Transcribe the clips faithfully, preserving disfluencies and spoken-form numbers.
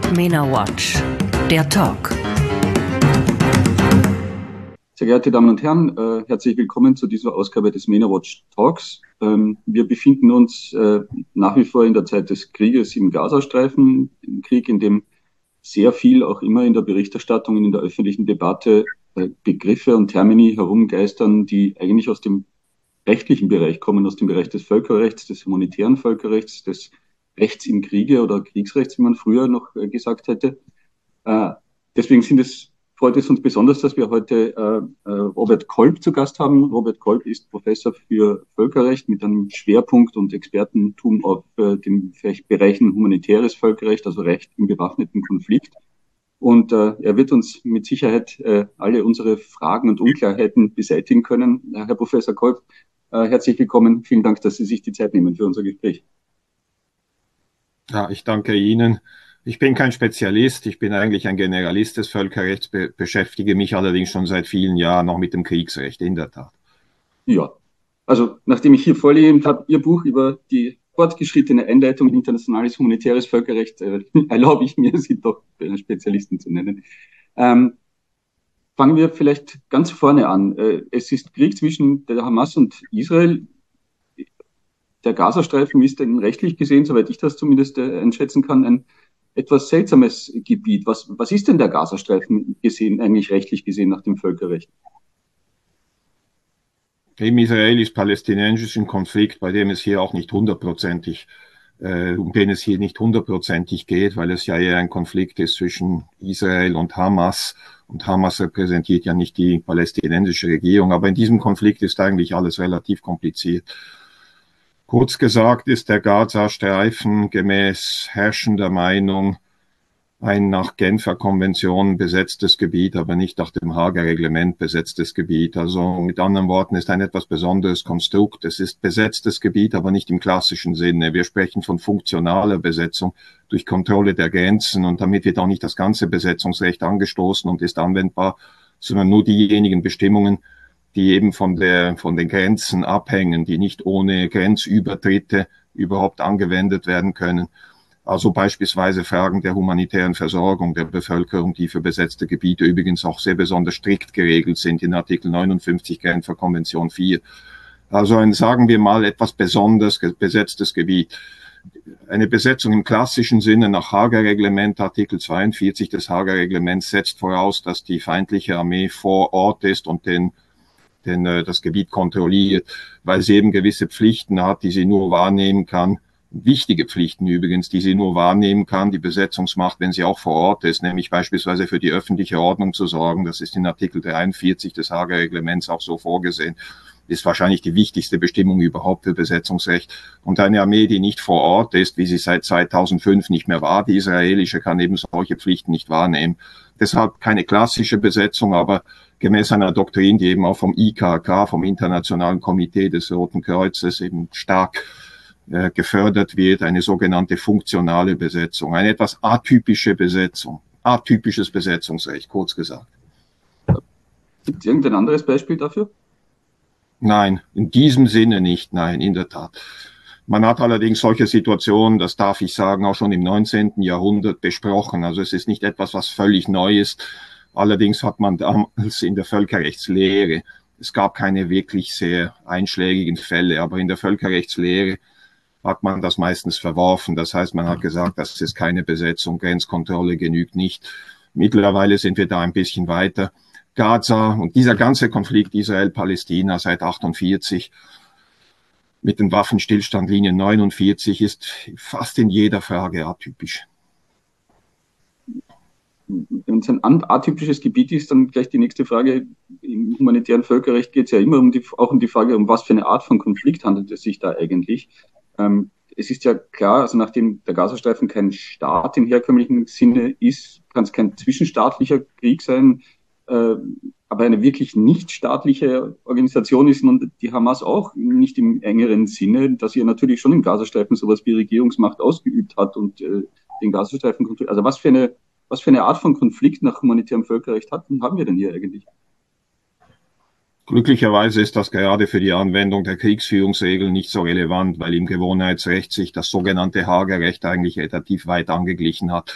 MENA Watch, der Talk. Sehr geehrte Damen und Herren, äh, herzlich willkommen zu dieser Ausgabe des MENA Watch Talks. Ähm, wir befinden uns äh, nach wie vor in der Zeit des Krieges im Gazastreifen, ein Krieg, in dem sehr viel auch immer in der Berichterstattung und in der öffentlichen Debatte äh, Begriffe und Termini herumgeistern, die eigentlich aus dem rechtlichen Bereich kommen, aus dem Bereich des Völkerrechts, des humanitären Völkerrechts, des Rechts im Kriege oder Kriegsrechts, wie man früher noch äh, gesagt hätte. Äh, deswegen sind es, freut es uns besonders, dass wir heute äh, äh, Robert Kolb zu Gast haben. Robert Kolb ist Professor für Völkerrecht mit einem Schwerpunkt und Expertentum auf äh, den Bereichen humanitäres Völkerrecht, also Recht im bewaffneten Konflikt. Und äh, er wird uns mit Sicherheit äh, alle unsere Fragen und Unklarheiten beseitigen können. Äh, Herr Professor Kolb, äh, herzlich willkommen. Vielen Dank, dass Sie sich die Zeit nehmen für unser Gespräch. Ja, ich danke Ihnen. Ich bin kein Spezialist, ich bin eigentlich ein Generalist des Völkerrechts, be beschäftige mich allerdings schon seit vielen Jahren noch mit dem Kriegsrecht, in der Tat. Ja, also nachdem ich hier vorliegend habe, Ihr Buch über die fortgeschrittene Einleitung in internationales humanitäres Völkerrecht, äh, erlaube ich mir, Sie doch Spezialisten zu nennen. Ähm, fangen wir vielleicht ganz vorne an. Äh, es ist Krieg zwischen der Hamas und Israel. Der Gazastreifen ist ein rechtlich gesehen, soweit ich das zumindest äh, einschätzen kann, ein etwas seltsames Gebiet. Was, was ist denn der Gazastreifen gesehen, eigentlich rechtlich gesehen nach dem Völkerrecht? Im israelisch-palästinensischen Konflikt, bei dem es hier auch nicht hundertprozentig, äh, um den es hier nicht hundertprozentig geht, weil es ja eher ein Konflikt ist zwischen Israel und Hamas. Und Hamas repräsentiert ja nicht die palästinensische Regierung. Aber in diesem Konflikt ist eigentlich alles relativ kompliziert. Kurz gesagt ist der Gazastreifen gemäß herrschender Meinung ein nach Genfer Konvention besetztes Gebiet, aber nicht nach dem Haager Reglement besetztes Gebiet. Also mit anderen Worten ist ein etwas besonderes Konstrukt. Es ist besetztes Gebiet, aber nicht im klassischen Sinne. Wir sprechen von funktionaler Besetzung durch Kontrolle der Grenzen und damit wird auch nicht das ganze Besetzungsrecht angestoßen und ist anwendbar, sondern nur diejenigen Bestimmungen, die eben von der, von den Grenzen abhängen, die nicht ohne Grenzübertritte überhaupt angewendet werden können. Also beispielsweise Fragen der humanitären Versorgung der Bevölkerung, die für besetzte Gebiete übrigens auch sehr besonders strikt geregelt sind in Artikel neunundfünfzig Genfer Konvention vier. Also ein, sagen wir mal, etwas besonders besetztes Gebiet. Eine Besetzung im klassischen Sinne nach Haager Reglement, Artikel zweiundvierzig des Haager Reglements setzt voraus, dass die feindliche Armee vor Ort ist und den den äh, das Gebiet kontrolliert, weil sie eben gewisse Pflichten hat, die sie nur wahrnehmen kann. Wichtige Pflichten übrigens, die sie nur wahrnehmen kann, die Besetzungsmacht, wenn sie auch vor Ort ist, nämlich beispielsweise für die öffentliche Ordnung zu sorgen. Das ist in Artikel dreiundvierzig des Haager Reglements auch so vorgesehen. Ist wahrscheinlich die wichtigste Bestimmung überhaupt für Besetzungsrecht. Und eine Armee, die nicht vor Ort ist, wie sie seit zweitausendfünf nicht mehr war, die israelische, kann eben solche Pflichten nicht wahrnehmen. Deshalb keine klassische Besetzung, aber gemäß einer Doktrin, die eben auch vom I K K, vom Internationalen Komitee des Roten Kreuzes eben stark äh, gefördert wird, eine sogenannte funktionale Besetzung, eine etwas atypische Besetzung, atypisches Besetzungsrecht, kurz gesagt. Gibt es irgendein anderes Beispiel dafür? Nein, in diesem Sinne nicht, nein, in der Tat. Man hat allerdings solche Situationen, das darf ich sagen, auch schon im neunzehnten Jahrhundert besprochen. Also es ist nicht etwas, was völlig neu ist. Allerdings hat man damals in der Völkerrechtslehre, es gab keine wirklich sehr einschlägigen Fälle, aber in der Völkerrechtslehre hat man das meistens verworfen. Das heißt, man hat gesagt, das ist keine Besetzung, Grenzkontrolle genügt nicht. Mittlerweile sind wir da ein bisschen weiter. Gaza und dieser ganze Konflikt Israel-Palästina seit achtundvierzig mit den Waffenstillstandlinien neunundvierzig ist fast in jeder Frage atypisch. Wenn es ein atypisches Gebiet ist, dann gleich die nächste Frage. Im humanitären Völkerrecht geht es ja immer um die, auch um die Frage, um was für eine Art von Konflikt handelt es sich da eigentlich. Ähm, es ist ja klar, also nachdem der Gazastreifen kein Staat im herkömmlichen Sinne ist, kann es kein zwischenstaatlicher Krieg sein, äh, aber eine wirklich nicht staatliche Organisation ist und die Hamas auch nicht im engeren Sinne, dass sie natürlich schon im Gazastreifen sowas wie Regierungsmacht ausgeübt hat und äh, den Gazastreifen kontrolliert. Also was für eine Was für eine Art von Konflikt nach humanitärem Völkerrecht hatten, haben wir denn hier eigentlich? Glücklicherweise ist das gerade für die Anwendung der Kriegsführungsregeln nicht so relevant, weil im Gewohnheitsrecht sich das sogenannte Haager Recht eigentlich relativ weit angeglichen hat.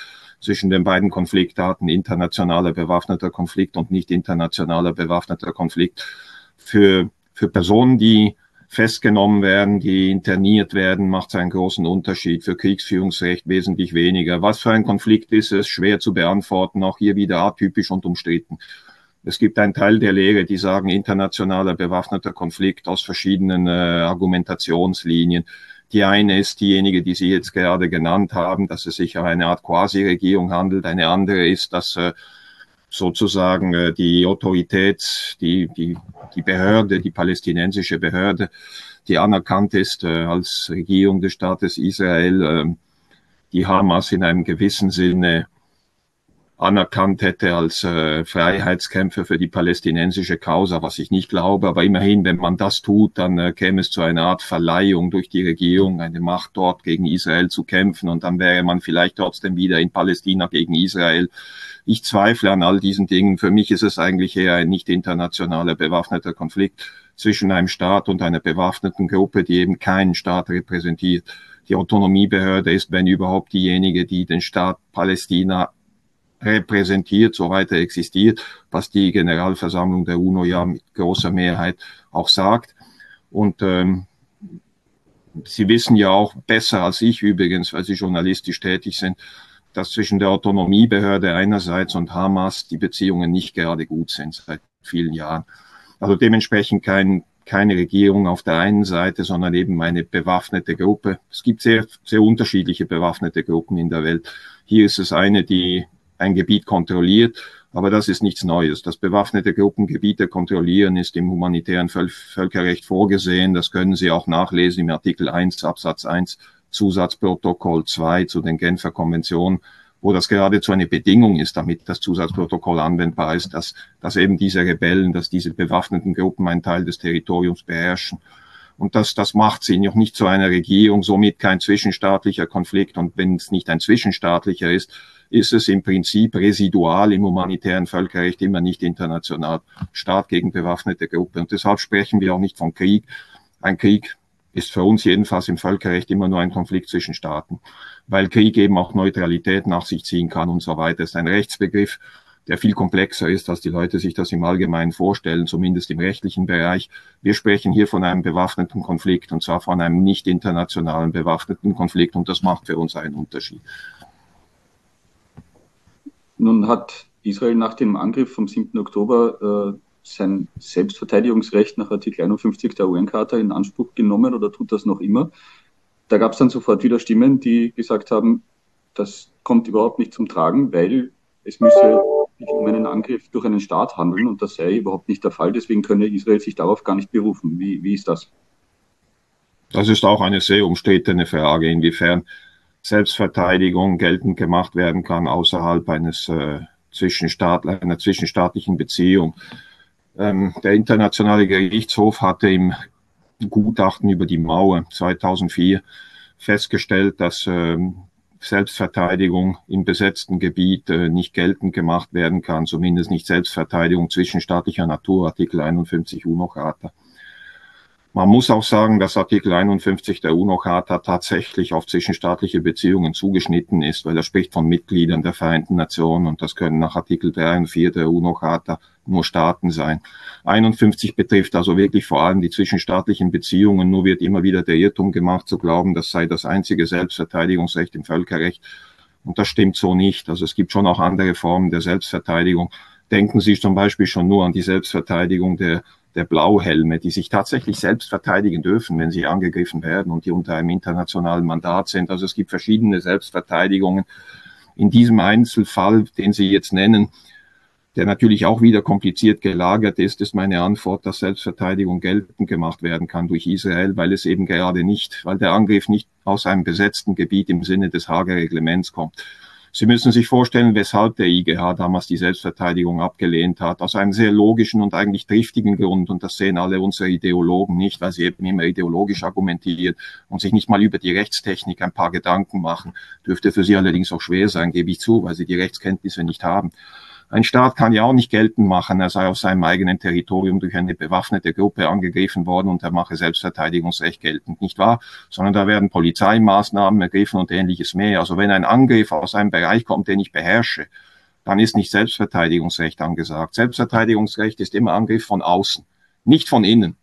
zwischen den beiden Konfliktarten, internationaler bewaffneter Konflikt und nicht internationaler bewaffneter Konflikt. Für, für Personen, die festgenommen werden, die interniert werden, macht es einen großen Unterschied. Für Kriegsführungsrecht wesentlich weniger. Was für ein Konflikt ist es? Schwer zu beantworten, auch hier wieder atypisch und umstritten. Es gibt einen Teil der Lehre, die sagen, internationaler bewaffneter Konflikt aus verschiedenen äh, Argumentationslinien. Die eine ist diejenige, die Sie jetzt gerade genannt haben, dass es sich um eine Art Quasi-Regierung handelt. Eine andere ist, dass äh, sozusagen äh, die Autorität, die, die, die Behörde, die palästinensische Behörde, die anerkannt ist äh, als Regierung des Staates Israel, äh, die Hamas in einem gewissen Sinne anerkannt hätte als äh, Freiheitskämpfer für die palästinensische Causa, was ich nicht glaube. Aber immerhin, wenn man das tut, dann äh, käme es zu einer Art Verleihung durch die Regierung, eine Macht dort gegen Israel zu kämpfen. Und dann wäre man vielleicht trotzdem wieder in Palästina gegen Israel. Ich zweifle an all diesen Dingen. Für mich ist es eigentlich eher ein nicht internationaler bewaffneter Konflikt zwischen einem Staat und einer bewaffneten Gruppe, die eben keinen Staat repräsentiert. Die Autonomiebehörde ist, wenn überhaupt, diejenige, die den Staat Palästina repräsentiert, soweit er existiert, was die Generalversammlung der UNO ja mit großer Mehrheit auch sagt. Und ähm, Sie wissen ja auch besser als ich übrigens, weil Sie journalistisch tätig sind, dass zwischen der Autonomiebehörde einerseits und Hamas die Beziehungen nicht gerade gut sind seit vielen Jahren. Also dementsprechend kein, keine Regierung auf der einen Seite, sondern eben eine bewaffnete Gruppe. Es gibt sehr, sehr unterschiedliche bewaffnete Gruppen in der Welt. Hier ist es eine, die ein Gebiet kontrolliert, aber das ist nichts Neues. Das bewaffnete Gruppen Gebiete kontrollieren ist im humanitären Völ- Völkerrecht vorgesehen. Das können Sie auch nachlesen im Artikel eins Absatz eins Zusatzprotokoll zwei zu den Genfer Konventionen, wo das geradezu eine Bedingung ist, damit das Zusatzprotokoll anwendbar ist, dass, dass eben diese Rebellen, dass diese bewaffneten Gruppen einen Teil des Territoriums beherrschen. Und das, das macht sie noch nicht zu einer Regierung, somit kein zwischenstaatlicher Konflikt. Und wenn es nicht ein zwischenstaatlicher ist, ist es im Prinzip residual im humanitären Völkerrecht immer nicht international. Staat gegen bewaffnete Gruppe. Und deshalb sprechen wir auch nicht von Krieg. Ein Krieg ist für uns jedenfalls im Völkerrecht immer nur ein Konflikt zwischen Staaten, weil Krieg eben auch Neutralität nach sich ziehen kann und so weiter. Es ist ein Rechtsbegriff, der viel komplexer ist, als die Leute sich das im Allgemeinen vorstellen, zumindest im rechtlichen Bereich. Wir sprechen hier von einem bewaffneten Konflikt, und zwar von einem nicht internationalen bewaffneten Konflikt, und das macht für uns einen Unterschied. Nun hat Israel nach dem Angriff vom siebten Oktober äh, sein Selbstverteidigungsrecht nach Artikel einundfünfzig der U N-Charta in Anspruch genommen oder tut das noch immer. Da gab es dann sofort wieder Stimmen, die gesagt haben, das kommt überhaupt nicht zum Tragen, weil es müsse sich um einen Angriff durch einen Staat handeln und das sei überhaupt nicht der Fall. Deswegen könne Israel sich darauf gar nicht berufen. Wie, wie ist das? Das ist auch eine sehr umstrittene Frage, inwiefern Selbstverteidigung geltend gemacht werden kann außerhalb eines äh, Zwischenstaat, einer zwischenstaatlichen Beziehung. Ähm, der Internationale Gerichtshof hatte im Gutachten über die Mauer zweitausendvier festgestellt, dass ähm, Selbstverteidigung im besetzten Gebiet äh, nicht geltend gemacht werden kann, zumindest nicht Selbstverteidigung zwischenstaatlicher Natur, Artikel einundfünfzig UNO-Charta. Man muss auch sagen, dass Artikel einundfünfzig der UNO-Charta tatsächlich auf zwischenstaatliche Beziehungen zugeschnitten ist, weil er spricht von Mitgliedern der Vereinten Nationen und das können nach Artikel drei und vier der UNO-Charta nur Staaten sein. einundfünfzig betrifft also wirklich vor allem die zwischenstaatlichen Beziehungen, nur wird immer wieder der Irrtum gemacht zu glauben, das sei das einzige Selbstverteidigungsrecht im Völkerrecht. Und das stimmt so nicht. Also es gibt schon auch andere Formen der Selbstverteidigung. Denken Sie zum Beispiel schon nur an die Selbstverteidigung der der Blauhelme, die sich tatsächlich selbst verteidigen dürfen, wenn sie angegriffen werden und die unter einem internationalen Mandat sind. Also es gibt verschiedene Selbstverteidigungen. In diesem Einzelfall, den Sie jetzt nennen, der natürlich auch wieder kompliziert gelagert ist, ist meine Antwort, dass Selbstverteidigung geltend gemacht werden kann durch Israel, weil es eben gerade nicht, weil der Angriff nicht aus einem besetzten Gebiet im Sinne des Haager Reglements kommt. Sie müssen sich vorstellen, weshalb der I G H damals die Selbstverteidigung abgelehnt hat. Aus einem sehr logischen und eigentlich triftigen Grund. Und das sehen alle unsere Ideologen nicht, weil sie eben immer ideologisch argumentieren und sich nicht mal über die Rechtstechnik ein paar Gedanken machen. Dürfte für sie allerdings auch schwer sein, gebe ich zu, weil sie die Rechtskenntnisse nicht haben. Ein Staat kann ja auch nicht geltend machen, er sei auf seinem eigenen Territorium durch eine bewaffnete Gruppe angegriffen worden und er mache Selbstverteidigungsrecht geltend, nicht wahr? Sondern da werden Polizeimaßnahmen ergriffen und ähnliches mehr. Also wenn ein Angriff aus einem Bereich kommt, den ich beherrsche, dann ist nicht Selbstverteidigungsrecht angesagt. Selbstverteidigungsrecht ist immer Angriff von außen, nicht von innen.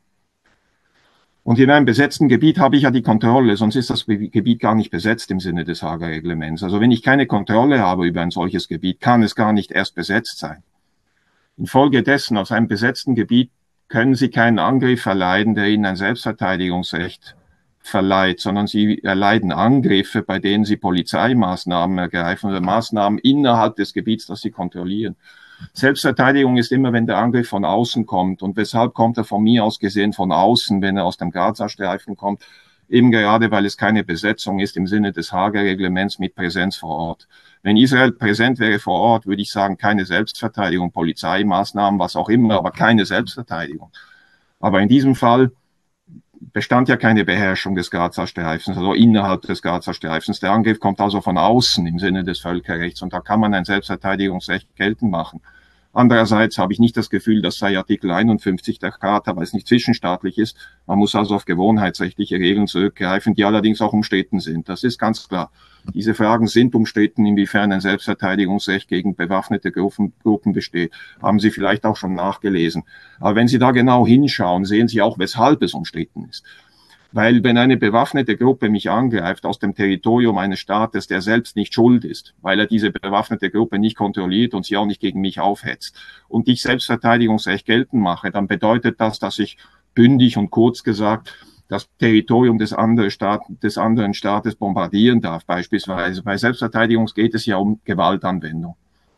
Und in einem besetzten Gebiet habe ich ja die Kontrolle, sonst ist das Gebiet gar nicht besetzt im Sinne des Haager Reglements. Also wenn ich keine Kontrolle habe über ein solches Gebiet, kann es gar nicht erst besetzt sein. Infolgedessen, aus einem besetzten Gebiet können Sie keinen Angriff erleiden, der Ihnen ein Selbstverteidigungsrecht verleiht, sondern Sie erleiden Angriffe, bei denen Sie Polizeimaßnahmen ergreifen oder Maßnahmen innerhalb des Gebiets, das Sie kontrollieren. Selbstverteidigung ist immer, wenn der Angriff von außen kommt. Und weshalb kommt er von mir aus gesehen von außen, wenn er aus dem Gazastreifen kommt? Eben gerade, weil es keine Besetzung ist im Sinne des Haager Reglements mit Präsenz vor Ort. Wenn Israel präsent wäre vor Ort, würde ich sagen, keine Selbstverteidigung, Polizeimaßnahmen, was auch immer, aber keine Selbstverteidigung. Aber in diesem Fall bestand ja keine Beherrschung des Gazastreifens, also innerhalb des Gazastreifens. Der Angriff kommt also von außen im Sinne des Völkerrechts und da kann man ein Selbstverteidigungsrecht geltend machen. Andererseits habe ich nicht das Gefühl, das sei Artikel einundfünfzig der Charta, weil es nicht zwischenstaatlich ist. Man muss also auf gewohnheitsrechtliche Regeln zurückgreifen, die allerdings auch umstritten sind. Das ist ganz klar. Diese Fragen sind umstritten, inwiefern ein Selbstverteidigungsrecht gegen bewaffnete Gruppen, Gruppen besteht. Haben Sie vielleicht auch schon nachgelesen. Aber wenn Sie da genau hinschauen, sehen Sie auch, weshalb es umstritten ist. Weil wenn eine bewaffnete Gruppe mich angreift aus dem Territorium eines Staates, der selbst nicht schuld ist, weil er diese bewaffnete Gruppe nicht kontrolliert und sie auch nicht gegen mich aufhetzt, und ich Selbstverteidigungsrecht geltend mache, dann bedeutet das, dass ich bündig und kurz gesagt das Territorium des anderen, Staat, des anderen Staates bombardieren darf, beispielsweise. Bei Selbstverteidigung geht es ja um Gewaltanwendung.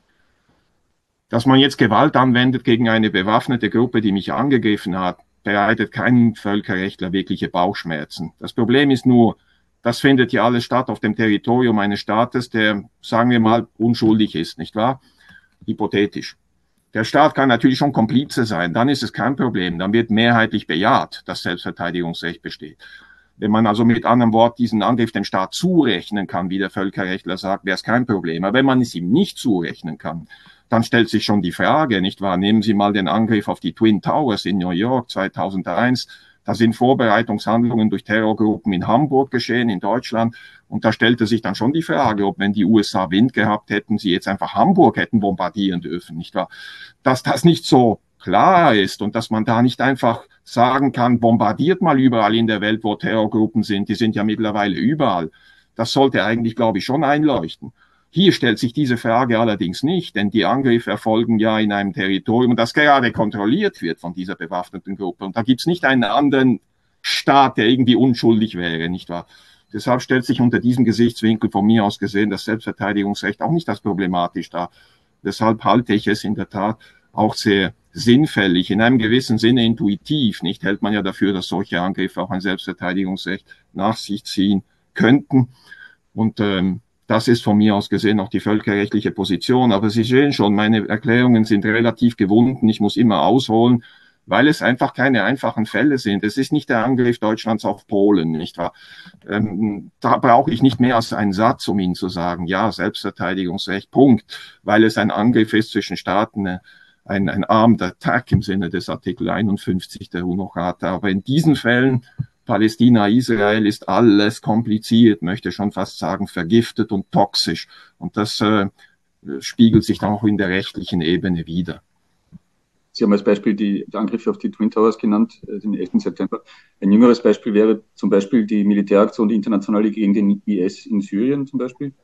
Dass man jetzt Gewalt anwendet gegen eine bewaffnete Gruppe, die mich angegriffen hat, bereitet keinem Völkerrechtler wirkliche Bauchschmerzen. Das Problem ist nur, das findet ja alles statt auf dem Territorium eines Staates, der, sagen wir mal, unschuldig ist, nicht wahr? Hypothetisch. Der Staat kann natürlich schon Komplize sein, dann ist es kein Problem, dann wird mehrheitlich bejaht, dass Selbstverteidigungsrecht besteht. Wenn man also mit anderem Wort diesen Angriff dem Staat zurechnen kann, wie der Völkerrechtler sagt, wäre es kein Problem. Aber wenn man es ihm nicht zurechnen kann, dann stellt sich schon die Frage, nicht wahr? Nehmen Sie mal den Angriff auf die Twin Towers in New York zweitausendeins. Da sind Vorbereitungshandlungen durch Terrorgruppen in Hamburg geschehen, in Deutschland. Und da stellte sich dann schon die Frage, ob, wenn die U S A Wind gehabt hätten, sie jetzt einfach Hamburg hätten bombardieren dürfen, nicht wahr? Dass das nicht so klar ist und dass man da nicht einfach sagen kann, bombardiert mal überall in der Welt, wo Terrorgruppen sind. Die sind ja mittlerweile überall. Das sollte eigentlich, glaube ich, schon einleuchten. Hier stellt sich diese Frage allerdings nicht, denn die Angriffe erfolgen ja in einem Territorium, das gerade kontrolliert wird von dieser bewaffneten Gruppe. Und da gibt's nicht einen anderen Staat, der irgendwie unschuldig wäre, nicht wahr? Deshalb stellt sich unter diesem Gesichtswinkel von mir aus gesehen das Selbstverteidigungsrecht auch nicht als problematisch dar. Deshalb halte ich es in der Tat auch sehr sinnfällig, in einem gewissen Sinne intuitiv, nicht? Hält man ja dafür, dass solche Angriffe auch ein Selbstverteidigungsrecht nach sich ziehen könnten. Und ähm, das ist von mir aus gesehen auch die völkerrechtliche Position. Aber Sie sehen schon, meine Erklärungen sind relativ gewunden. Ich muss immer ausholen, weil es einfach keine einfachen Fälle sind. Es ist nicht der Angriff Deutschlands auf Polen, nicht wahr? Ähm, da brauche ich nicht mehr als einen Satz, um Ihnen zu sagen, ja, Selbstverteidigungsrecht, Punkt. Weil es ein Angriff ist zwischen Staaten, ein, ein Armed Attack im Sinne des Artikel einundfünfzig der UNO-Charta. Aber in diesen Fällen, Palästina, Israel, ist alles kompliziert, möchte schon fast sagen vergiftet und toxisch. Und das äh, spiegelt sich dann auch in der rechtlichen Ebene wider. Sie haben als Beispiel die, die Angriffe auf die Twin Towers genannt, den elften September. Ein jüngeres Beispiel wäre zum Beispiel die Militäraktion, die internationale gegen den I S in Syrien zum Beispiel.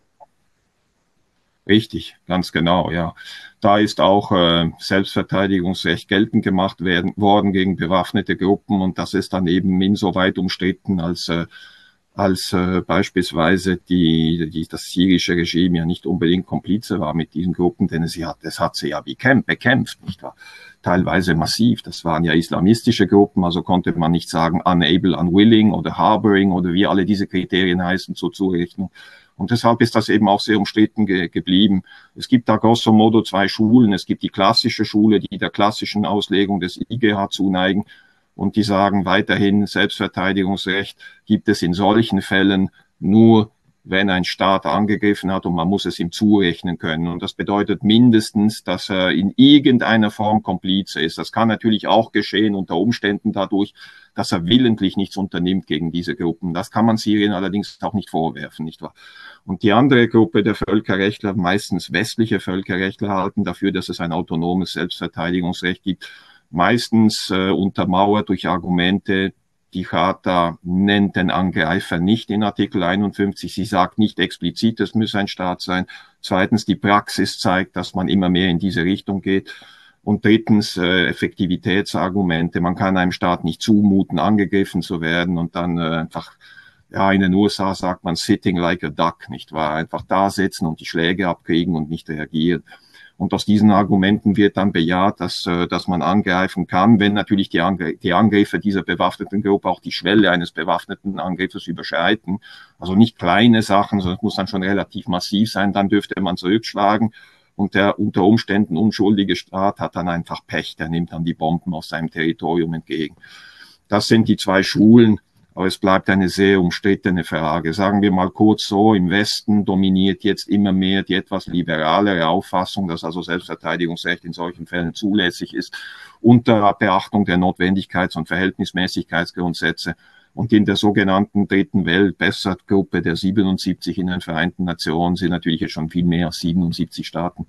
Richtig, ganz genau, ja. Da ist auch äh, Selbstverteidigungsrecht geltend gemacht werden, worden gegen bewaffnete Gruppen und das ist dann eben insoweit umstritten, als äh, als äh, beispielsweise die, die das syrische Regime ja nicht unbedingt Komplize war mit diesen Gruppen, denn es hat, es hat sie ja bekämpft, bekämpft, nicht wahr? Teilweise massiv. Das waren ja islamistische Gruppen, also konnte man nicht sagen unable, unwilling oder harboring oder wie alle diese Kriterien heißen zur Zurechnung. Und deshalb ist das eben auch sehr umstritten ge geblieben. Es gibt da grosso modo zwei Schulen. Es gibt die klassische Schule, die der klassischen Auslegung des I G H zuneigen. Und die sagen weiterhin, Selbstverteidigungsrecht gibt es in solchen Fällen nur, wenn ein Staat angegriffen hat, und man muss es ihm zurechnen können. Und das bedeutet mindestens, dass er in irgendeiner Form Komplize ist. Das kann natürlich auch geschehen unter Umständen dadurch, dass er willentlich nichts unternimmt gegen diese Gruppen. Das kann man Syrien allerdings auch nicht vorwerfen, nicht wahr? Und die andere Gruppe der Völkerrechtler, meistens westliche Völkerrechtler, halten dafür, dass es ein autonomes Selbstverteidigungsrecht gibt, meistens äh, untermauert durch Argumente. Die Charta nennt den Angreifer nicht in Artikel einundfünfzig. Sie sagt nicht explizit, es müsse ein Staat sein. Zweitens, die Praxis zeigt, dass man immer mehr in diese Richtung geht. Und drittens, äh, Effektivitätsargumente. Man kann einem Staat nicht zumuten, angegriffen zu werden und dann äh, einfach, ja, in den U S A sagt man sitting like a duck, nicht wahr? Einfach da sitzen und die Schläge abkriegen und nicht reagieren. Und aus diesen Argumenten wird dann bejaht, dass, dass man angreifen kann, wenn natürlich die, Angr die Angriffe dieser bewaffneten Gruppe auch die Schwelle eines bewaffneten Angriffes überschreiten. Also nicht kleine Sachen, sondern es muss dann schon relativ massiv sein, dann dürfte man zurückschlagen. Und der unter Umständen unschuldige Staat hat dann einfach Pech, der nimmt dann die Bomben aus seinem Territorium entgegen. Das sind die zwei Schulen. Aber es bleibt eine sehr umstrittene Frage. Sagen wir mal kurz so, im Westen dominiert jetzt immer mehr die etwas liberalere Auffassung, dass also Selbstverteidigungsrecht in solchen Fällen zulässig ist, unter Beachtung der Notwendigkeits- und Verhältnismäßigkeitsgrundsätze. Und in der sogenannten Dritten Welt, Bessert-Gruppe der siebenundsiebzig in den Vereinten Nationen, sind natürlich jetzt schon viel mehr als siebenundsiebzig Staaten.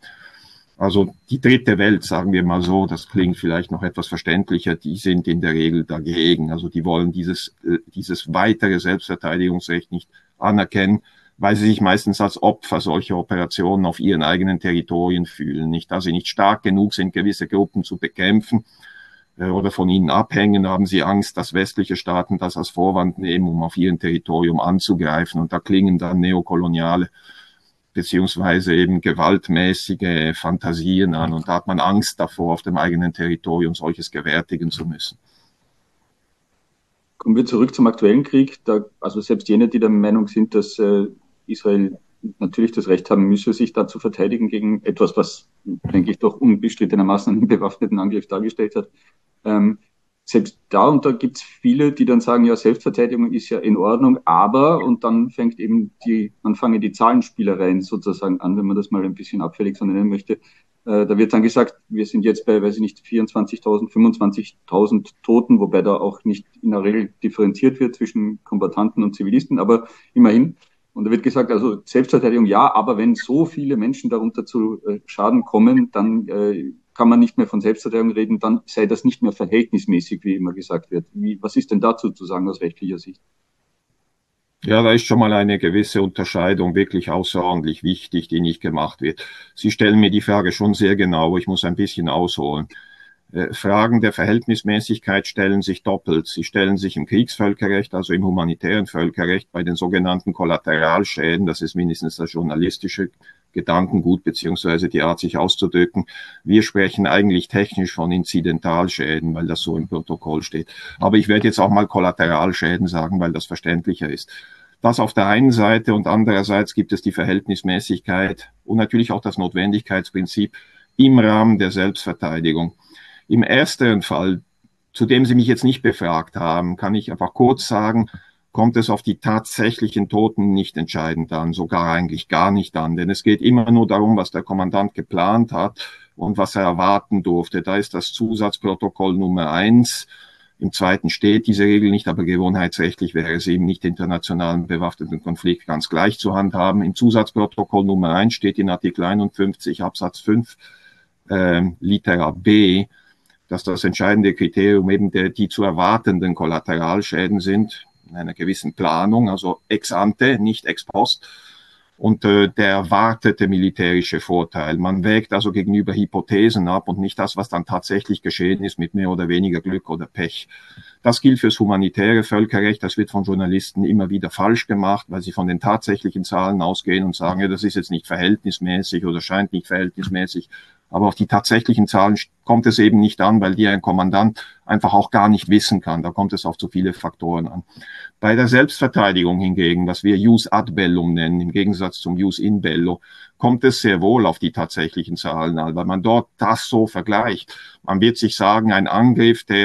Also die dritte Welt, sagen wir mal so, das klingt vielleicht noch etwas verständlicher, die sind in der Regel dagegen. Also die wollen dieses, dieses weitere Selbstverteidigungsrecht nicht anerkennen, weil sie sich meistens als Opfer solcher Operationen auf ihren eigenen Territorien fühlen. Nicht, da sie nicht stark genug sind, gewisse Gruppen zu bekämpfen oder von ihnen abhängen, haben sie Angst, dass westliche Staaten das als Vorwand nehmen, um auf ihrem Territorium anzugreifen. Und da klingen dann neokoloniale beziehungsweise eben gewaltmäßige Fantasien an. Und da hat man Angst davor, auf dem eigenen Territorium solches gewärtigen zu müssen. Kommen wir zurück zum aktuellen Krieg. Da, also selbst jene, die der Meinung sind, dass äh, Israel natürlich das Recht haben müsse, sich da zu verteidigen gegen etwas, was, denke ich, doch unbestrittenermaßen einen bewaffneten Angriff dargestellt hat. Ähm, Selbst da, und da gibt es viele, die dann sagen, ja, Selbstverteidigung ist ja in Ordnung, aber, und dann fängt eben die, dann fangen die Zahlenspielereien sozusagen an, wenn man das mal ein bisschen abfällig so nennen möchte. Äh, da wird dann gesagt, wir sind jetzt bei, weiß ich nicht, vierundzwanzigtausend, fünfundzwanzigtausend Toten, wobei da auch nicht in der Regel differenziert wird zwischen Kombattanten und Zivilisten, aber immerhin. Und da wird gesagt, also Selbstverteidigung ja, aber wenn so viele Menschen darunter zu äh, Schaden kommen, dann äh, kann man nicht mehr von Selbstverteidigung reden, dann sei das nicht mehr verhältnismäßig, wie immer gesagt wird. Wie, was ist denn dazu zu sagen aus rechtlicher Sicht? Ja, da ist schon mal eine gewisse Unterscheidung wirklich außerordentlich wichtig, die nicht gemacht wird. Sie stellen mir die Frage schon sehr genau, ich muss ein bisschen ausholen. Fragen der Verhältnismäßigkeit stellen sich doppelt. Sie stellen sich im Kriegsvölkerrecht, also im humanitären Völkerrecht, bei den sogenannten Kollateralschäden. Das ist mindestens das journalistische Gedankengut beziehungsweise die Art, sich auszudrücken. Wir sprechen eigentlich technisch von Inzidentalschäden, weil das so im Protokoll steht. Aber ich werde jetzt auch mal Kollateralschäden sagen, weil das verständlicher ist. Das auf der einen Seite, und andererseits gibt es die Verhältnismäßigkeit und natürlich auch das Notwendigkeitsprinzip im Rahmen der Selbstverteidigung. Im ersteren Fall, zu dem Sie mich jetzt nicht befragt haben, kann ich einfach kurz sagen, kommt es auf die tatsächlichen Toten nicht entscheidend an, sogar eigentlich gar nicht an. Denn es geht immer nur darum, was der Kommandant geplant hat und was er erwarten durfte. Da ist das Zusatzprotokoll Nummer eins. Im zweiten steht diese Regel nicht, aber gewohnheitsrechtlich wäre es eben nicht internationalen bewaffneten Konflikt ganz gleich zu handhaben. Im Zusatzprotokoll Nummer eins steht in Artikel einundfünfzig Absatz fünf äh, Litera B, dass das entscheidende Kriterium eben der, die zu erwartenden Kollateralschäden sind, in einer gewissen Planung, also ex ante, nicht ex post, und äh, der erwartete militärische Vorteil. Man wägt also gegenüber Hypothesen ab und nicht das, was dann tatsächlich geschehen ist, mit mehr oder weniger Glück oder Pech. Das gilt fürs humanitäre Völkerrecht. Das wird von Journalisten immer wieder falsch gemacht, weil sie von den tatsächlichen Zahlen ausgehen und sagen, ja, das ist jetzt nicht verhältnismäßig oder scheint nicht verhältnismäßig. Aber auf die tatsächlichen Zahlen kommt es eben nicht an, weil die ein Kommandant einfach auch gar nicht wissen kann. Da kommt es auf zu viele Faktoren an. Bei der Selbstverteidigung hingegen, was wir Jus ad bellum nennen, im Gegensatz zum Jus in bello, kommt es sehr wohl auf die tatsächlichen Zahlen an, weil man dort das so vergleicht. Man wird sich sagen, ein Angriff, der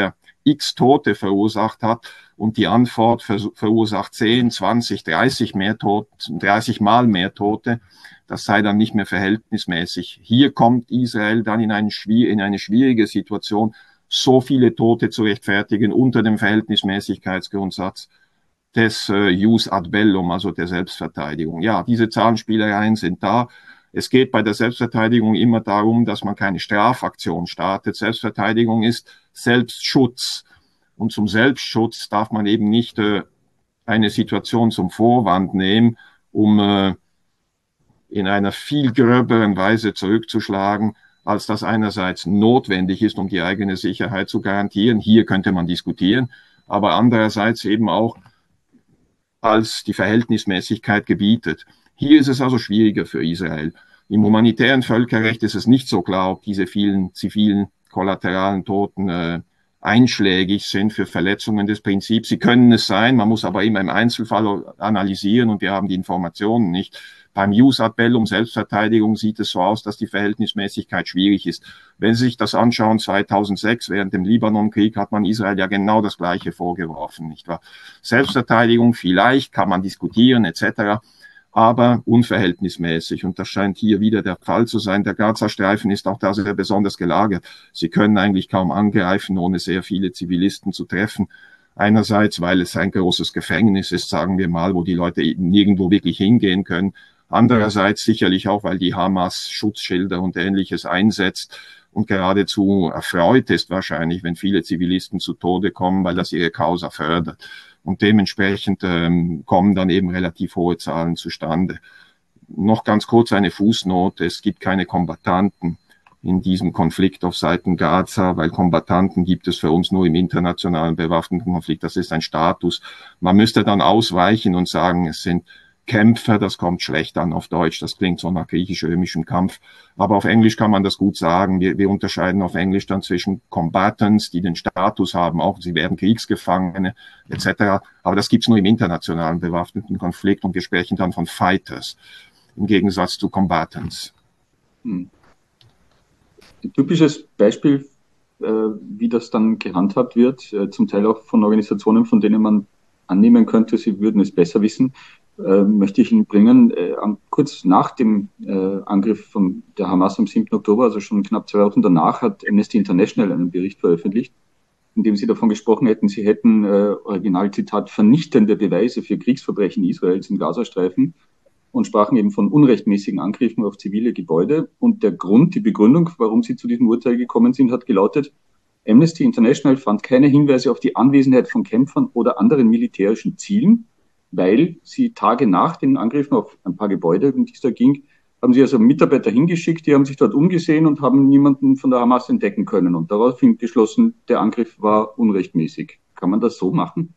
x Tote verursacht hat und die Antwort verursacht zehn, zwanzig, dreißig mehr Tote, dreißig Mal mehr Tote, das sei dann nicht mehr verhältnismäßig. Hier kommt Israel dann in, einen, in eine schwierige Situation, so viele Tote zu rechtfertigen unter dem Verhältnismäßigkeitsgrundsatz des äh, Jus ad bellum, also der Selbstverteidigung. Ja, diese Zahlenspielereien sind da. Es geht bei der Selbstverteidigung immer darum, dass man keine Strafaktion startet. Selbstverteidigung ist Selbstschutz. Und zum Selbstschutz darf man eben nicht äh, eine Situation zum Vorwand nehmen, um äh, in einer viel gröberen Weise zurückzuschlagen, als das einerseits notwendig ist, um die eigene Sicherheit zu garantieren. Hier könnte man diskutieren, aber andererseits eben auch, als die Verhältnismäßigkeit gebietet. Hier ist es also schwieriger für Israel. Im humanitären Völkerrecht ist es nicht so klar, ob diese vielen zivilen kollateralen Toten äh, einschlägig sind für Verletzungen des Prinzips. Sie können es sein, man muss aber immer im Einzelfall analysieren und wir haben die Informationen nicht. Beim Jus ad bellum Selbstverteidigung sieht es so aus, dass die Verhältnismäßigkeit schwierig ist. Wenn Sie sich das anschauen, zweitausendsechs, während dem Libanonkrieg, hat man Israel ja genau das Gleiche vorgeworfen, nicht wahr? Selbstverteidigung, vielleicht kann man diskutieren, et cetera, aber unverhältnismäßig. Und das scheint hier wieder der Fall zu sein. Der Gazastreifen ist auch da sehr besonders gelagert. Sie können eigentlich kaum angreifen, ohne sehr viele Zivilisten zu treffen. Einerseits, weil es ein großes Gefängnis ist, sagen wir mal, wo die Leute nirgendwo wirklich hingehen können. Andererseits sicherlich auch, weil die Hamas Schutzschilder und Ähnliches einsetzt und geradezu erfreut ist wahrscheinlich, wenn viele Zivilisten zu Tode kommen, weil das ihre Causa fördert. Und dementsprechend ähm, kommen dann eben relativ hohe Zahlen zustande. Noch ganz kurz eine Fußnote. Es gibt keine Kombattanten in diesem Konflikt auf Seiten Gaza, weil Kombattanten gibt es für uns nur im internationalen bewaffneten Konflikt. Das ist ein Status. Man müsste dann ausweichen und sagen, es sind Kämpfer, das kommt schlecht an auf Deutsch, das klingt so nach griechisch-römischem Kampf. Aber auf Englisch kann man das gut sagen. Wir, wir unterscheiden auf Englisch dann zwischen Combatants, die den Status haben, auch sie werden Kriegsgefangene et cetera. Aber das gibt's nur im internationalen bewaffneten Konflikt und wir sprechen dann von Fighters im Gegensatz zu Combatants. Hm. Ein typisches Beispiel, äh, wie das dann gehandhabt wird, äh, zum Teil auch von Organisationen, von denen man annehmen könnte, sie würden es besser wissen, äh, möchte ich Ihnen bringen. Äh, kurz nach dem äh, Angriff von der Hamas am siebten Oktober, also schon knapp zwei Wochen danach, hat Amnesty International einen Bericht veröffentlicht, in dem sie davon gesprochen hätten, sie hätten, äh, Originalzitat, vernichtende Beweise für Kriegsverbrechen Israels im Gazastreifen und sprachen eben von unrechtmäßigen Angriffen auf zivile Gebäude. Und der Grund, die Begründung, warum sie zu diesem Urteil gekommen sind, hat gelautet, Amnesty International fand keine Hinweise auf die Anwesenheit von Kämpfern oder anderen militärischen Zielen, weil sie Tage nach den Angriffen auf ein paar Gebäude, um die es da ging, haben sie also Mitarbeiter hingeschickt, die haben sich dort umgesehen und haben niemanden von der Hamas entdecken können. Und daraufhin geschlossen, der Angriff war unrechtmäßig. Kann man das so machen?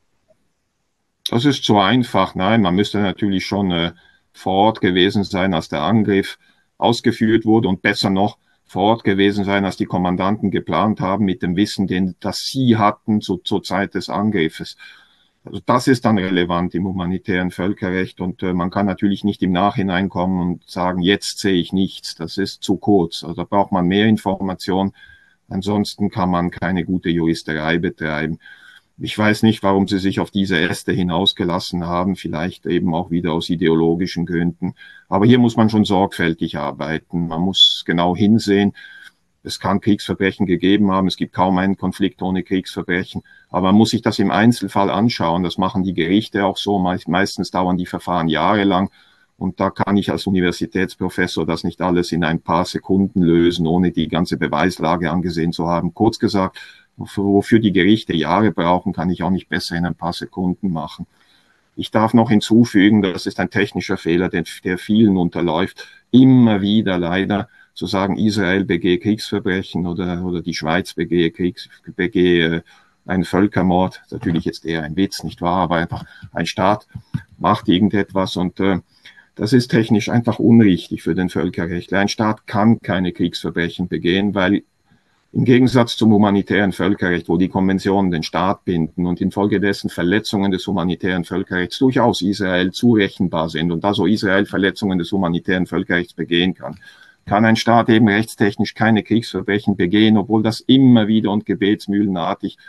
Das ist zu einfach. Nein, man müsste natürlich schon äh, vor Ort gewesen sein, als der Angriff ausgeführt wurde und besser noch vor Ort gewesen sein, als die Kommandanten geplant haben, mit dem Wissen, den, das sie hatten zu, zur Zeit des Angriffes. Also das ist dann relevant im humanitären Völkerrecht und äh, man kann natürlich nicht im Nachhinein kommen und sagen, jetzt sehe ich nichts, das ist zu kurz. Also da braucht man mehr Information, ansonsten kann man keine gute Juristerei betreiben. Ich weiß nicht, warum sie sich auf diese Äste hinausgelassen haben, vielleicht eben auch wieder aus ideologischen Gründen. Aber hier muss man schon sorgfältig arbeiten. Man muss genau hinsehen. Es kann Kriegsverbrechen gegeben haben. Es gibt kaum einen Konflikt ohne Kriegsverbrechen. Aber man muss sich das im Einzelfall anschauen. Das machen die Gerichte auch so. Meistens dauern die Verfahren jahrelang. Und da kann ich als Universitätsprofessor das nicht alles in ein paar Sekunden lösen, ohne die ganze Beweislage angesehen zu haben. Kurz gesagt, wofür die Gerichte Jahre brauchen, kann ich auch nicht besser in ein paar Sekunden machen. Ich darf noch hinzufügen, das ist ein technischer Fehler, der, der vielen unterläuft, immer wieder leider zu sagen, Israel begehe Kriegsverbrechen oder, oder die Schweiz begehe, Kriegs, begehe einen Völkermord. Natürlich jetzt eher ein Witz, nicht wahr, aber einfach ein Staat macht irgendetwas und äh, das ist technisch einfach unrichtig für den Völkerrechtler. Ein Staat kann keine Kriegsverbrechen begehen, weil im Gegensatz zum humanitären Völkerrecht, wo die Konventionen den Staat binden und infolgedessen Verletzungen des humanitären Völkerrechts durchaus Israel zurechenbar sind und also Israel Verletzungen des humanitären Völkerrechts begehen kann, kann ein Staat eben rechtstechnisch keine Kriegsverbrechen begehen, obwohl das immer wieder und gebetsmühlenartig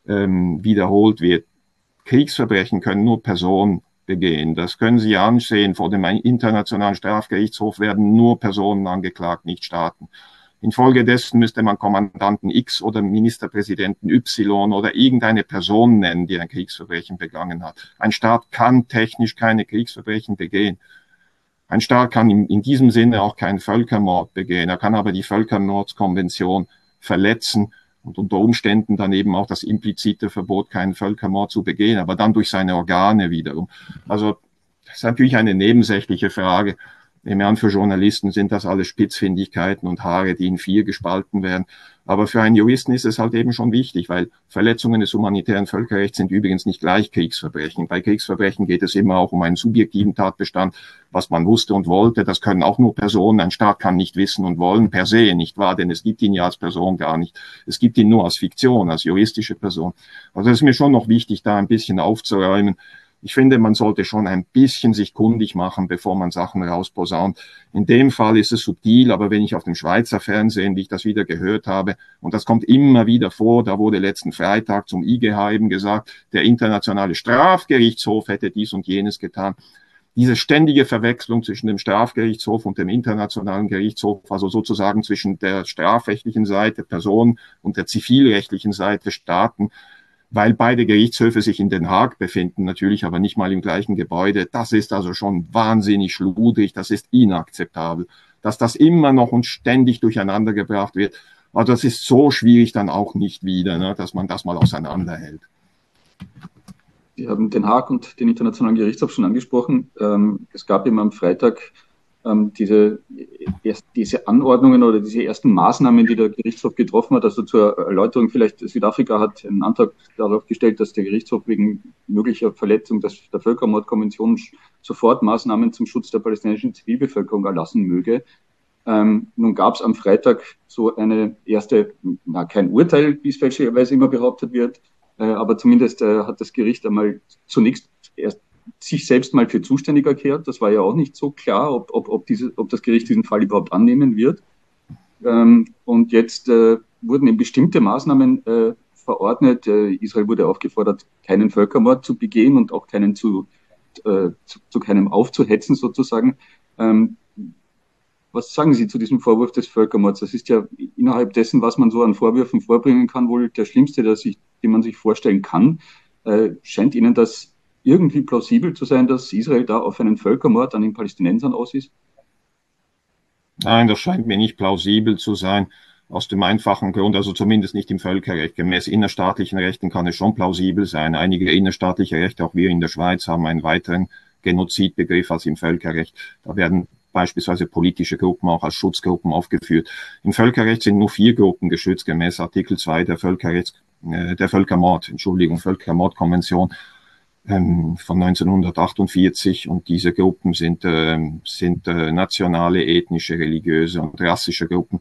ähm, wiederholt wird. Kriegsverbrechen können nur Personen begehen. Das können Sie ansehen. Vor dem Internationalen Strafgerichtshof werden nur Personen angeklagt, nicht Staaten. Infolgedessen müsste man Kommandanten X oder Ministerpräsidenten Y oder irgendeine Person nennen, die ein Kriegsverbrechen begangen hat. Ein Staat kann technisch keine Kriegsverbrechen begehen. Ein Staat kann in, in diesem Sinne auch keinen Völkermord begehen. Er kann aber die Völkermordskonvention verletzen und unter Umständen dann eben auch das implizite Verbot, keinen Völkermord zu begehen, aber dann durch seine Organe wiederum. Also das ist natürlich eine nebensächliche Frage. Im Ernst, für Journalisten sind das alles Spitzfindigkeiten und Haare, die in vier gespalten werden. Aber für einen Juristen ist es halt eben schon wichtig, weil Verletzungen des humanitären Völkerrechts sind übrigens nicht gleich Kriegsverbrechen. Bei Kriegsverbrechen geht es immer auch um einen subjektiven Tatbestand, was man wusste und wollte. Das können auch nur Personen. Ein Staat kann nicht wissen und wollen per se, nicht wahr? Denn es gibt ihn ja als Person gar nicht. Es gibt ihn nur als Fiktion, als juristische Person. Also es ist mir schon noch wichtig, da ein bisschen aufzuräumen. Ich finde, man sollte schon ein bisschen sich kundig machen, bevor man Sachen rausposaunt. In dem Fall ist es subtil, aber wenn ich auf dem Schweizer Fernsehen, wie ich das wieder gehört habe, und das kommt immer wieder vor, da wurde letzten Freitag zum I G H eben gesagt, der Internationale Strafgerichtshof hätte dies und jenes getan. Diese ständige Verwechslung zwischen dem Strafgerichtshof und dem Internationalen Gerichtshof, also sozusagen zwischen der strafrechtlichen Seite Personen und der zivilrechtlichen Seite Staaten, weil beide Gerichtshöfe sich in Den Haag befinden, natürlich aber nicht mal im gleichen Gebäude. Das ist also schon wahnsinnig schludrig, das ist inakzeptabel. Dass das immer noch und ständig durcheinander gebracht wird, aber das ist so schwierig dann auch nicht wieder, ne, dass man das mal auseinanderhält. Sie haben Den Haag und den Internationalen Gerichtshof schon angesprochen. Ähm, es gab eben am Freitag ähm, diese, erst, diese Anordnungen oder diese ersten Maßnahmen, die der Gerichtshof getroffen hat. Also zur Erläuterung vielleicht, Südafrika hat einen Antrag darauf gestellt, dass der Gerichtshof wegen möglicher Verletzung des, der Völkermordkonvention sofort Maßnahmen zum Schutz der palästinensischen Zivilbevölkerung erlassen möge. Ähm, nun gab es am Freitag so eine erste, na, kein Urteil, wie es fälschlicherweise immer behauptet wird, äh, aber zumindest äh, hat das Gericht einmal zunächst erst sich selbst mal für zuständig erklärt. Das war ja auch nicht so klar, ob, ob, ob, diese, ob das Gericht diesen Fall überhaupt annehmen wird. Ähm, und jetzt äh, wurden eben bestimmte Maßnahmen äh, verordnet. Äh, Israel wurde aufgefordert, keinen Völkermord zu begehen und auch keinen zu, äh, zu, zu keinem aufzuhetzen sozusagen. Ähm, was sagen Sie zu diesem Vorwurf des Völkermords? Das ist ja innerhalb dessen, was man so an Vorwürfen vorbringen kann, wohl der schlimmste, der sich, den man sich vorstellen kann. Äh, scheint Ihnen das irgendwie plausibel zu sein, dass Israel da auf einen Völkermord an den Palästinensern aus ist? Nein, das scheint mir nicht plausibel zu sein, aus dem einfachen Grund, also zumindest nicht im Völkerrecht. Gemäß innerstaatlichen Rechten kann es schon plausibel sein. Einige innerstaatliche Rechte, auch wir in der Schweiz, haben einen weiteren Genozidbegriff als im Völkerrecht. Da werden beispielsweise politische Gruppen auch als Schutzgruppen aufgeführt. Im Völkerrecht sind nur vier Gruppen geschützt, gemäß Artikel zwei der Völkerrechts, äh, der Völkermord, Entschuldigung, Völkermordkonvention von neunzehnhundertachtundvierzig, und diese Gruppen sind, äh, sind äh, nationale, ethnische, religiöse und rassische Gruppen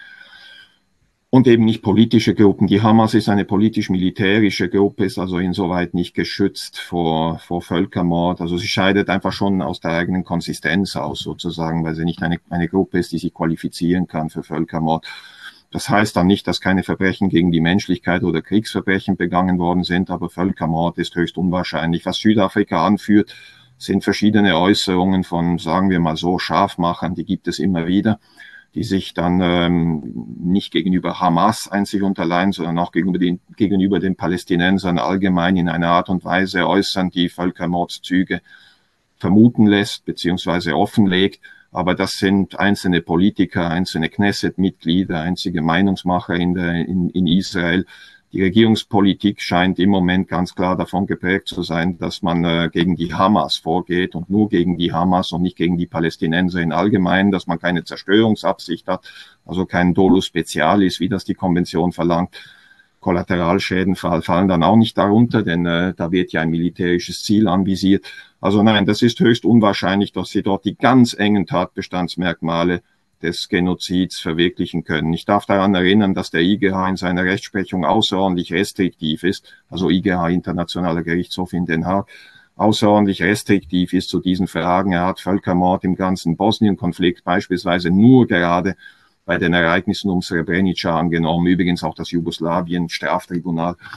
und eben nicht politische Gruppen. Die Hamas ist eine politisch-militärische Gruppe, ist also insoweit nicht geschützt vor, vor Völkermord. Also sie scheidet einfach schon aus der eigenen Konsistenz aus sozusagen, weil sie nicht eine, eine Gruppe ist, die sich qualifizieren kann für Völkermord. Das heißt dann nicht, dass keine Verbrechen gegen die Menschlichkeit oder Kriegsverbrechen begangen worden sind, aber Völkermord ist höchst unwahrscheinlich. Was Südafrika anführt, sind verschiedene Äußerungen von, sagen wir mal so, Scharfmachern, die gibt es immer wieder, die sich dann ähm, nicht gegenüber Hamas einzig und allein, sondern auch gegenüber den, gegenüber den Palästinensern allgemein in einer Art und Weise äußern, die Völkermordszüge vermuten lässt beziehungsweise offenlegt. Aber das sind einzelne Politiker, einzelne Knesset-Mitglieder, einzige Meinungsmacher in, der, in, in Israel. Die Regierungspolitik scheint im Moment ganz klar davon geprägt zu sein, dass man äh, gegen die Hamas vorgeht und nur gegen die Hamas und nicht gegen die Palästinenser in allgemein, dass man keine Zerstörungsabsicht hat, also kein Dolus Specialis, wie das die Konvention verlangt. Kollateralschäden fallen dann auch nicht darunter, denn äh, da wird ja ein militärisches Ziel anvisiert. Also nein, das ist höchst unwahrscheinlich, dass sie dort die ganz engen Tatbestandsmerkmale des Genozids verwirklichen können. Ich darf daran erinnern, dass der I G H in seiner Rechtsprechung außerordentlich restriktiv ist, also I G H, Internationaler Gerichtshof in Den Haag, außerordentlich restriktiv ist zu diesen Fragen. Er hat Völkermord im ganzen Bosnien-Konflikt beispielsweise nur gerade bei den Ereignissen um Srebrenica angenommen, übrigens auch das Jugoslawien-Straftribunal.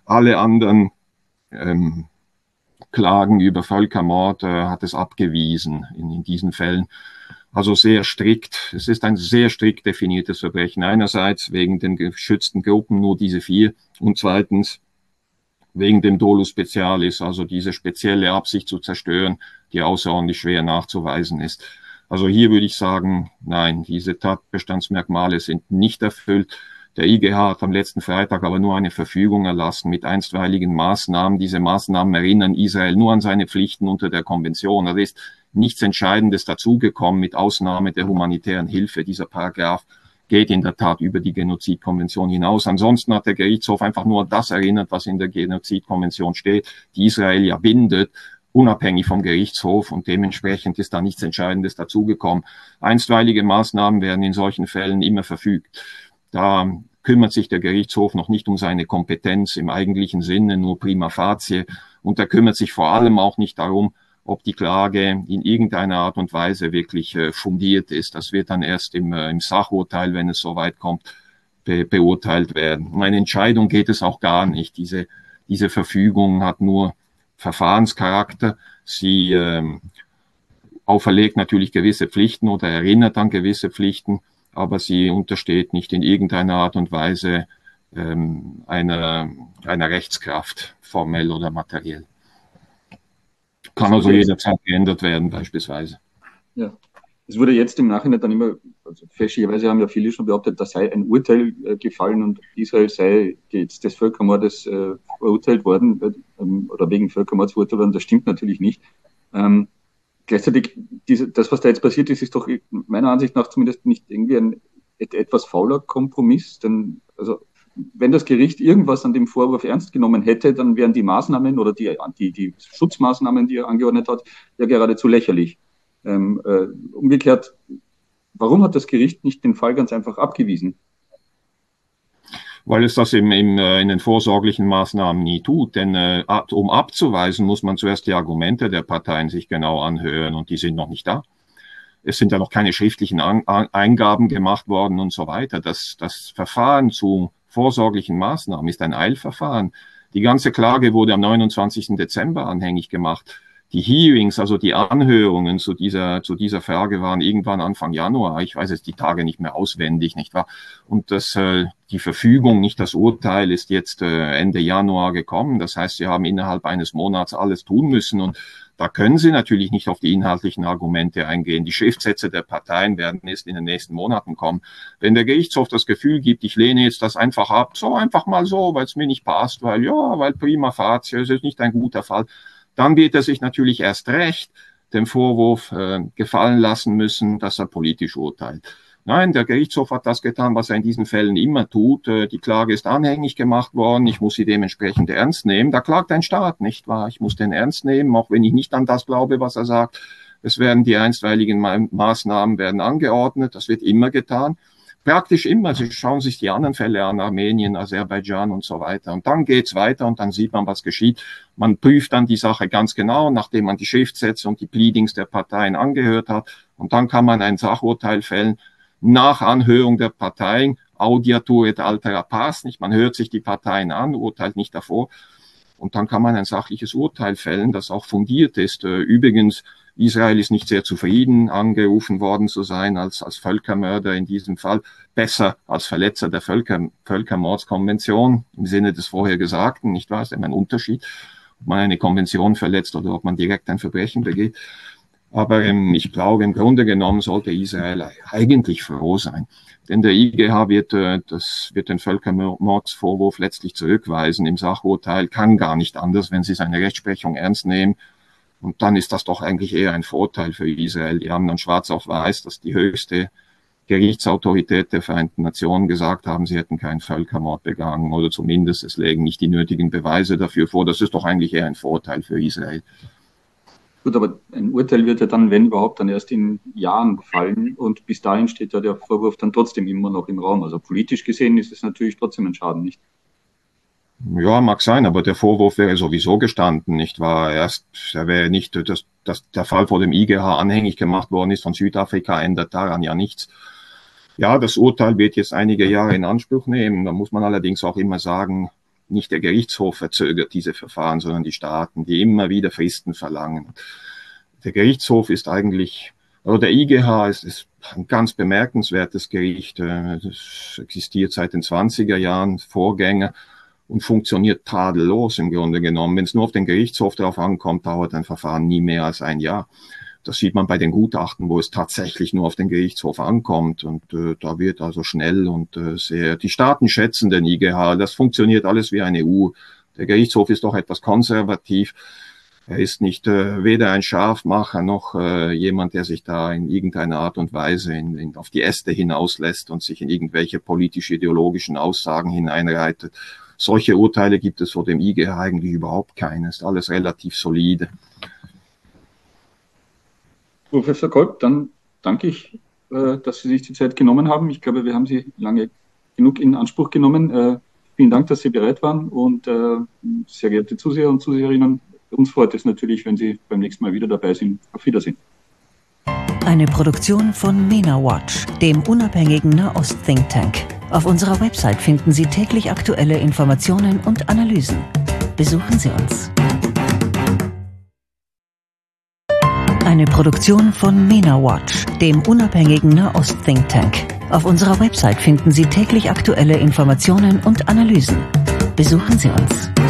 Alle anderen ähm, Klagen über Völkermord äh, hat es abgewiesen in, in diesen Fällen. Also sehr strikt. Es ist ein sehr strikt definiertes Verbrechen. Einerseits wegen den geschützten Gruppen, nur diese vier. Und zweitens wegen dem Dolus Specialis, also diese spezielle Absicht zu zerstören, die außerordentlich schwer nachzuweisen ist. Also hier würde ich sagen, nein, diese Tatbestandsmerkmale sind nicht erfüllt. Der I G H hat am letzten Freitag aber nur eine Verfügung erlassen mit einstweiligen Maßnahmen. Diese Maßnahmen erinnern Israel nur an seine Pflichten unter der Konvention. Da ist nichts Entscheidendes dazugekommen, mit Ausnahme der humanitären Hilfe. Dieser Paragraph geht in der Tat über die Genozidkonvention hinaus. Ansonsten hat der Gerichtshof einfach nur das erinnert, was in der Genozidkonvention steht, die Israel ja bindet, unabhängig vom Gerichtshof, und dementsprechend ist da nichts Entscheidendes dazugekommen. Einstweilige Maßnahmen werden in solchen Fällen immer verfügt. Da kümmert sich der Gerichtshof noch nicht um seine Kompetenz im eigentlichen Sinne, nur prima facie. Und er kümmert sich vor allem auch nicht darum, ob die Klage in irgendeiner Art und Weise wirklich äh, fundiert ist. Das wird dann erst im, äh, im Sachurteil, wenn es soweit kommt, be beurteilt werden. Um eine Entscheidung geht es auch gar nicht. Diese, diese Verfügung hat nur Verfahrenscharakter. Sie ähm, auferlegt natürlich gewisse Pflichten oder erinnert an gewisse Pflichten, aber sie untersteht nicht in irgendeiner Art und Weise ähm, einer, einer Rechtskraft, formell oder materiell. Kann also jederzeit geändert werden, beispielsweise. Ja, es wurde jetzt im Nachhinein dann immer, also fälschlicherweise haben ja viele schon behauptet, da sei ein Urteil äh, gefallen und Israel sei jetzt des Völkermordes äh, verurteilt worden ähm, oder wegen Völkermords verurteilt worden. Das stimmt natürlich nicht. Ähm, gleichzeitig, diese, das, was da jetzt passiert ist, ist doch meiner Ansicht nach zumindest nicht irgendwie ein et, etwas fauler Kompromiss, denn also wenn das Gericht irgendwas an dem Vorwurf ernst genommen hätte, dann wären die Maßnahmen oder die, die, die Schutzmaßnahmen, die er angeordnet hat, ja geradezu lächerlich. Ähm, äh, umgekehrt, warum hat das Gericht nicht den Fall ganz einfach abgewiesen? Weil es das im, im, äh, in den vorsorglichen Maßnahmen nie tut. Denn äh, um abzuweisen, muss man zuerst die Argumente der Parteien sich genau anhören, und die sind noch nicht da. Es sind ja noch keine schriftlichen An Eingaben gemacht worden und so weiter. Das, das Verfahren zu vorsorglichen Maßnahmen ist ein Eilverfahren. Die ganze Klage wurde am neunundzwanzigsten Dezember anhängig gemacht. Die Hearings, also die Anhörungen zu dieser, zu dieser Frage waren irgendwann Anfang Januar. Ich weiß jetzt die Tage nicht mehr auswendig, nicht wahr? Und das, äh, die Verfügung, nicht das Urteil, ist jetzt äh, Ende Januar gekommen. Das heißt, sie haben innerhalb eines Monats alles tun müssen, und da können Sie natürlich nicht auf die inhaltlichen Argumente eingehen. Die Schriftsätze der Parteien werden erst in den nächsten Monaten kommen. Wenn der Gerichtshof das Gefühl gibt, ich lehne jetzt das einfach ab, so einfach mal so, weil es mir nicht passt, weil ja, weil prima facie, es ist nicht ein guter Fall, dann wird er sich natürlich erst recht dem Vorwurf äh, gefallen lassen müssen, dass er politisch urteilt. Nein, der Gerichtshof hat das getan, was er in diesen Fällen immer tut. Die Klage ist anhängig gemacht worden. Ich muss sie dementsprechend ernst nehmen. Da klagt ein Staat, nicht wahr? Ich muss den ernst nehmen, auch wenn ich nicht an das glaube, was er sagt. Es werden die einstweiligen Maßnahmen werden angeordnet. Das wird immer getan. Praktisch immer. Sie schauen sich die anderen Fälle an, Armenien, Aserbaidschan und so weiter. Und dann geht's weiter und dann sieht man, was geschieht. Man prüft dann die Sache ganz genau, nachdem man die Schriftsätze und die Pleadings der Parteien angehört hat. Und dann kann man ein Sachurteil fällen, nach Anhörung der Parteien, audiatur et altera pars, nicht? Man hört sich die Parteien an, urteilt nicht davor. Und dann kann man ein sachliches Urteil fällen, das auch fundiert ist. Übrigens, Israel ist nicht sehr zufrieden, angerufen worden zu sein als, als Völkermörder in diesem Fall. Besser als Verletzer der Völker, Völkermordskonvention, im Sinne des vorher Gesagten, nicht wahr? Es ist immer ein Unterschied, ob man eine Konvention verletzt oder ob man direkt ein Verbrechen begeht. Aber ähm, ich glaube, im Grunde genommen sollte Israel eigentlich froh sein. Denn der I G H wird, äh, das wird den Völkermordsvorwurf letztlich zurückweisen im Sachurteil, kann gar nicht anders, wenn sie seine Rechtsprechung ernst nehmen. Und dann ist das doch eigentlich eher ein Vorteil für Israel. Die haben dann schwarz auf weiß, dass die höchste Gerichtsautorität der Vereinten Nationen gesagt haben, sie hätten keinen Völkermord begangen, oder zumindest es lägen nicht die nötigen Beweise dafür vor. Das ist doch eigentlich eher ein Vorteil für Israel. Gut, aber ein Urteil wird ja dann, wenn überhaupt, dann erst in Jahren fallen, und bis dahin steht ja der Vorwurf dann trotzdem immer noch im Raum. Also politisch gesehen ist es natürlich trotzdem ein Schaden, nicht? Ja, mag sein, aber der Vorwurf wäre sowieso gestanden, nicht wahr? Erst, er wäre nicht, dass, dass der Fall vor dem I G H anhängig gemacht worden ist von Südafrika, ändert daran ja nichts. Ja, das Urteil wird jetzt einige Jahre in Anspruch nehmen. Da muss man allerdings auch immer sagen, nicht der Gerichtshof verzögert diese Verfahren, sondern die Staaten, die immer wieder Fristen verlangen. Der Gerichtshof ist eigentlich, also der I G H ist, ist ein ganz bemerkenswertes Gericht. Es existiert seit den zwanziger Jahren, Vorgänger, und funktioniert tadellos im Grunde genommen. Wenn es nur auf den Gerichtshof darauf ankommt, dauert ein Verfahren nie mehr als ein Jahr. Das sieht man bei den Gutachten, wo es tatsächlich nur auf den Gerichtshof ankommt. Und äh, da wird also schnell und äh, sehr, die Staaten schätzen den I G H. Das funktioniert alles wie eine Uhr. Der Gerichtshof ist doch etwas konservativ. Er ist nicht äh, weder ein Scharfmacher noch äh, jemand, der sich da in irgendeiner Art und Weise in, in, auf die Äste hinauslässt und sich in irgendwelche politisch-ideologischen Aussagen hineinreitet. Solche Urteile gibt es vor dem I G H eigentlich überhaupt keine. Ist alles relativ solide. Professor Kolb, dann danke ich, äh, dass Sie sich die Zeit genommen haben. Ich glaube, wir haben Sie lange genug in Anspruch genommen. Äh, vielen Dank, dass Sie bereit waren. Und äh, sehr geehrte Zuseher und Zuseherinnen, uns freut es natürlich, wenn Sie beim nächsten Mal wieder dabei sind. Auf Wiedersehen. Eine Produktion von MENA Watch, dem unabhängigen Nahost-Think Tank. Auf unserer Website finden Sie täglich aktuelle Informationen und Analysen. Besuchen Sie uns. Eine Produktion von MENA Watch, dem unabhängigen Nahost-Think Tank. Auf unserer Website finden Sie täglich aktuelle Informationen und Analysen. Besuchen Sie uns.